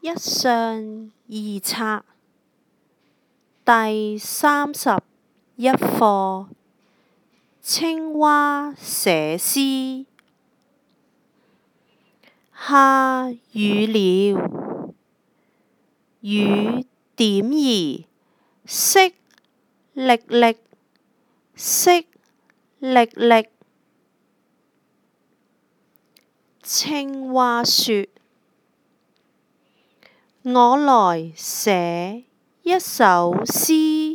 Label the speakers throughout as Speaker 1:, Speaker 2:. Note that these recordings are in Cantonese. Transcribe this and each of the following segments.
Speaker 1: 一上二冊第31課青蛙寫詩。下雨了，雨點兒淅瀝瀝，淅瀝瀝。青蛙說：我來寫一首詩。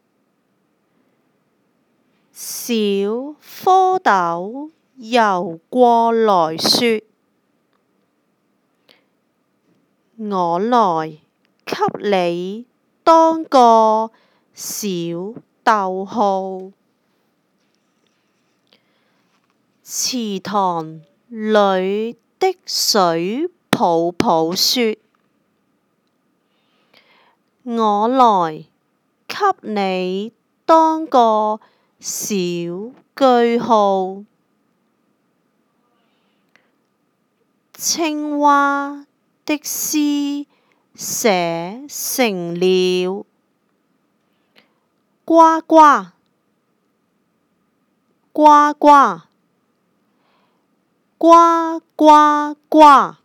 Speaker 1: 小蝌蚪游過來說：我來給你當個小逗號。池塘裏的水泡泡說：我來給你當個小句號。青蛙的詩寫成了，呱呱呱呱呱呱呱。